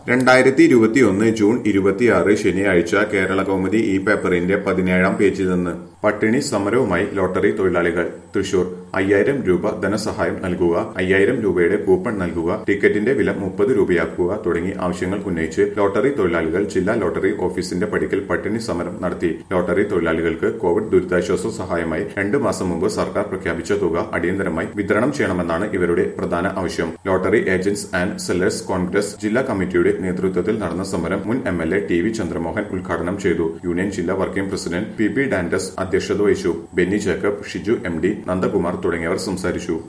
2021 June 26 ശനിയാഴ്ച കേരളകൗമുദി ഈ പേപ്പറിന്റെ 17-ാം പേജിൽ നിന്ന് പട്ടിണി സമരവുമായി ലോട്ടറി തൊഴിലാളികൾ തൃശൂർ 5000 രൂപ ധനസഹായം നൽകുക, 5000 രൂപയുടെ കൂപ്പൺ നൽകുക, ടിക്കറ്റിന്റെ വില 30 രൂപയാക്കുക തുടങ്ങി ആവശ്യങ്ങൾ ഉന്നയിച്ച് ലോട്ടറി തൊഴിലാളികൾ ജില്ലാ ലോട്ടറി ഓഫീസിന്റെ പടിക്കൽ പട്ടിണി സമരം നടത്തി. ലോട്ടറി തൊഴിലാളികൾക്ക് കോവിഡ് ദുരിതാശ്വാസ സഹായമായി 2 മാസം മുമ്പ് സർക്കാർ പ്രഖ്യാപിച്ച തുക അടിയന്തരമായി വിതരണം ചെയ്യണമെന്നാണ് ഇവരുടെ പ്രധാന ആവശ്യം. Lottery agents and sellers Congress ജില്ലാ കമ്മിറ്റിയുടെ നേതൃത്വത്തിൽ നടന്ന സമരം മുൻ MLA ടി.വി. ചന്ദ്രമോഹൻ ഉദ്ഘാടനം ചെയ്തു. യൂണിയൻ ജില്ലാ വർക്കിംഗ് പ്രസിഡന്റ് പി.പി. ഡാൻഡസ് അധ്യക്ഷത വഹിച്ചു. Benny Jacob, Shiju MD, Nandakumar തുടങ്ങിയവർ സംസാരിച്ചു.